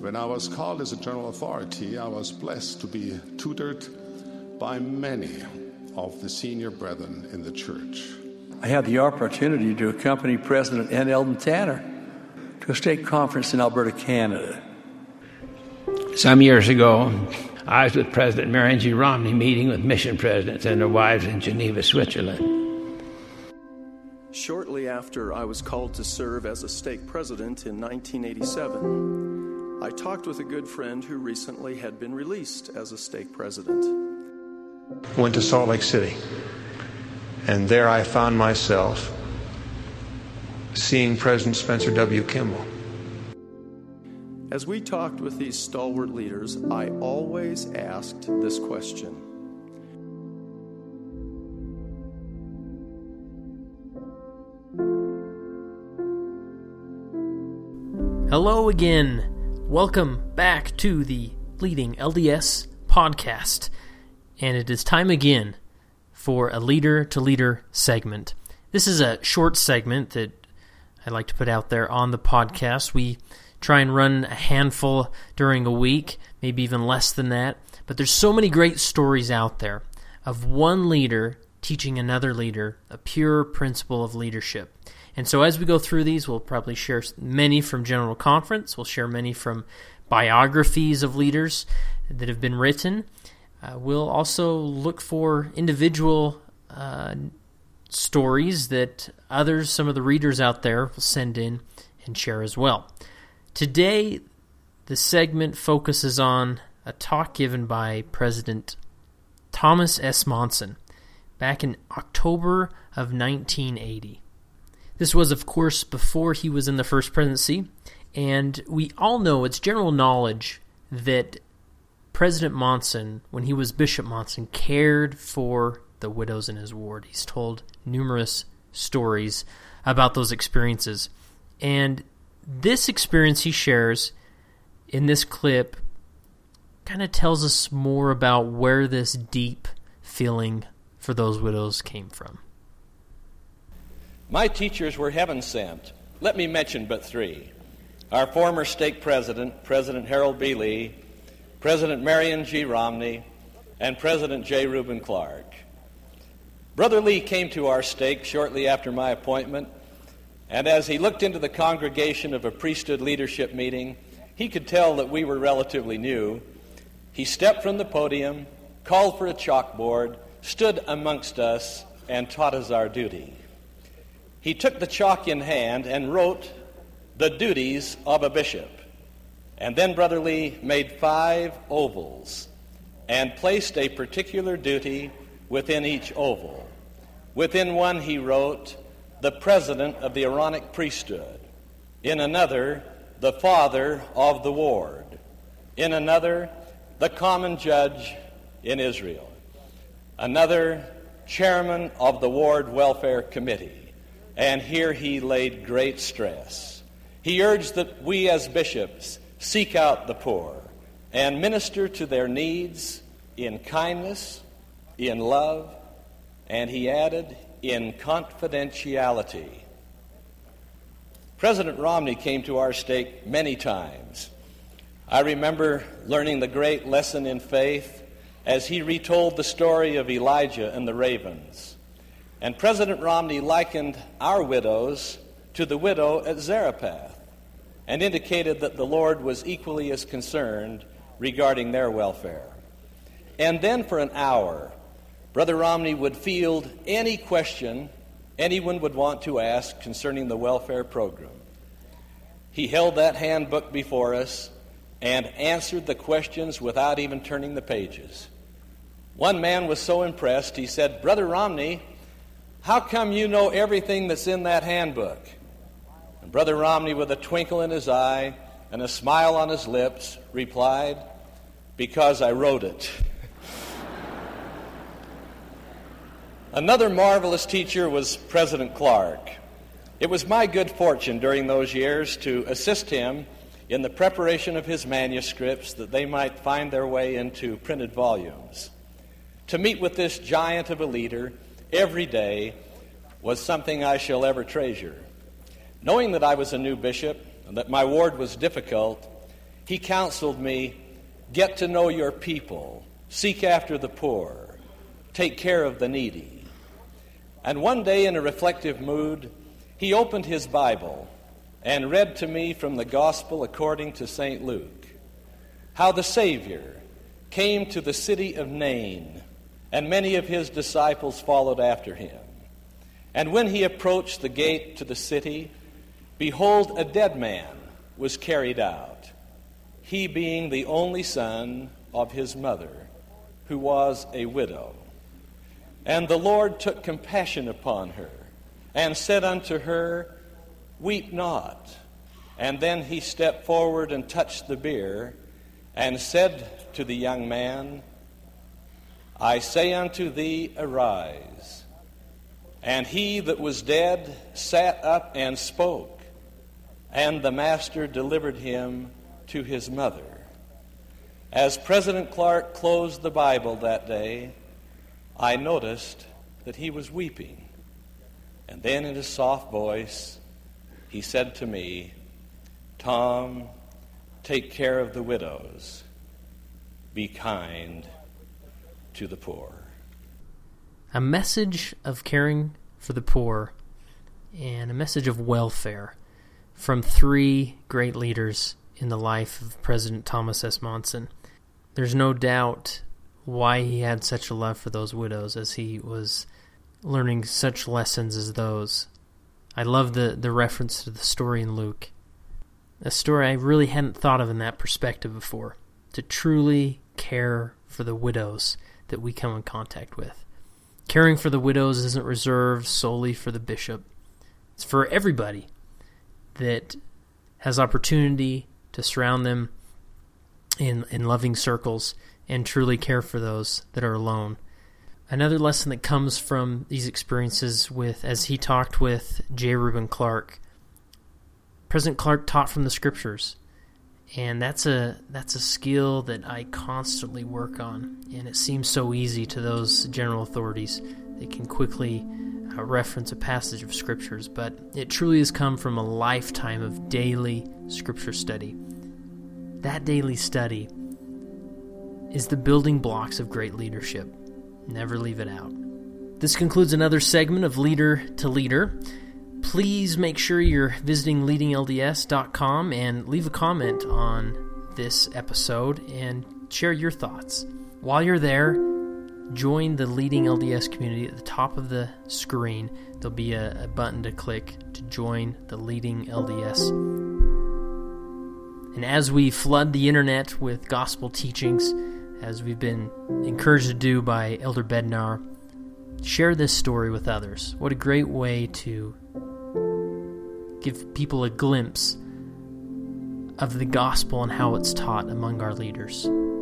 When I was called as a general authority, I was blessed to be tutored by many of the senior brethren in the church. I had the opportunity to accompany President N. Eldon Tanner to a stake conference in Alberta, Canada. Some years ago, I was with President Marion G. Romney meeting with mission presidents and their wives in Geneva, Switzerland. Shortly after I was called to serve as a stake president in 1987, I talked with a good friend who recently had been released as a stake president. Went to Salt Lake City, and there I found myself seeing President Spencer W. Kimball. As we talked with these stalwart leaders, I always asked this question. Hello again. Welcome back to the Leading LDS podcast. And it is time again for a leader-to-leader segment. This is a short segment that I like to put out there on the podcast. We try and run a handful during a week, maybe even less than that. But there's so many great stories out there of one leader teaching another leader a pure principle of leadership. And so as we go through these, we'll probably share many from General Conference. We'll share many from biographies of leaders that have been written. We'll also look for individual stories that others, some of the readers out there, will send in and share as well. Today, the segment focuses on a talk given by President Thomas S. Monson back in October of 1980. This was, of course, before he was in the first presidency, and we all know, it's general knowledge, that President Monson, when he was Bishop Monson, cared for the widows in his ward. He's told numerous stories about those experiences. And this experience he shares in this clip kind of tells us more about where this deep feeling for those widows came from. My teachers were heaven sent. Let me mention but three. Our former stake president, President Harold B. Lee, President Marion G. Romney, and President J. Reuben Clark. Brother Lee came to our stake shortly after my appointment, and as he looked into the congregation of a priesthood leadership meeting, he could tell that we were relatively new. He stepped from the podium, called for a chalkboard, stood amongst us, and taught us our duty. He took the chalk in hand and wrote the duties of a bishop. And then Brother Lee made 5 ovals and placed a particular duty within each oval. Within one he wrote, the president of the Aaronic priesthood. In another, the father of the ward. In another, the common judge in Israel. Another, chairman of the ward welfare committee. And here he laid great stress. He urged that we as bishops seek out the poor and minister to their needs in kindness, in love, and he added, in confidentiality. President Romney came to our stake many times. I remember learning the great lesson in faith as he retold the story of Elijah and the ravens. And President Romney likened our widows to the widow at Zarephath and indicated that the Lord was equally as concerned regarding their welfare. And then for an hour, Brother Romney would field any question anyone would want to ask concerning the welfare program. He held that handbook before us and answered the questions without even turning the pages. One man was so impressed, he said, "Brother Romney, how come you know everything that's in that handbook?" And Brother Romney, with a twinkle in his eye and a smile on his lips, replied, "Because I wrote it." Another marvelous teacher was President Clark. It was my good fortune during those years to assist him in the preparation of his manuscripts that they might find their way into printed volumes. To meet with this giant of a leader every day was something I shall ever treasure. Knowing that I was a new bishop and that my ward was difficult, he counseled me, get to know your people, seek after the poor, take care of the needy. And one day in a reflective mood, he opened his Bible and read to me from the Gospel according to St. Luke, how the Savior came to the city of Nain, and many of his disciples followed after him. And when he approached the gate to the city, behold, a dead man was carried out, he being the only son of his mother, who was a widow. And the Lord took compassion upon her, and said unto her, weep not. And then he stepped forward and touched the bier, and said to the young man, I say unto thee, arise. And he that was dead sat up and spoke, and the master delivered him to his mother. As President Clark closed the Bible that day, I noticed that he was weeping. And then in his soft voice, he said to me, Tom, take care of the widows. Be kind to the poor. A message of caring for the poor and a message of welfare from three great leaders in the life of President Thomas S. Monson. There's no doubt why he had such a love for those widows as he was learning such lessons as those. I love the reference to the story in Luke. A story I really hadn't thought of in that perspective before. To truly care for the widows that we come in contact with. Caring for the widows isn't reserved solely for the bishop. It's for everybody that has opportunity to surround them in loving circles and truly care for those that are alone. Another lesson that comes from these experiences as he talked with J. Reuben Clark, President Clark taught from the Scriptures, and that's a skill that I constantly work on, and it seems so easy to those general authorities. They can quickly reference a passage of Scriptures, but it truly has come from a lifetime of daily Scripture study. That daily study is the building blocks of great leadership. Never leave it out. This concludes another segment of Leader to Leader. Please make sure you're visiting leadinglds.com and leave a comment on this episode and share your thoughts. While you're there, join the Leading LDS community at the top of the screen. There'll be a button to click to join the Leading LDS. And as we flood the internet with gospel teachings, as we've been encouraged to do by Elder Bednar, share this story with others. What a great way to give people a glimpse of the gospel and how it's taught among our leaders.